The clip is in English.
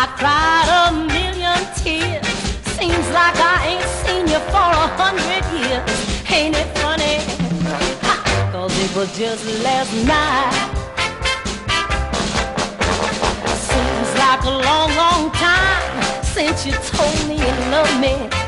cried a million tears. Seems like I ain't seen you for 100 years. Ain't it funny? Ha, 'cause it was just last night. Seems like a long, long time since you told me you love me.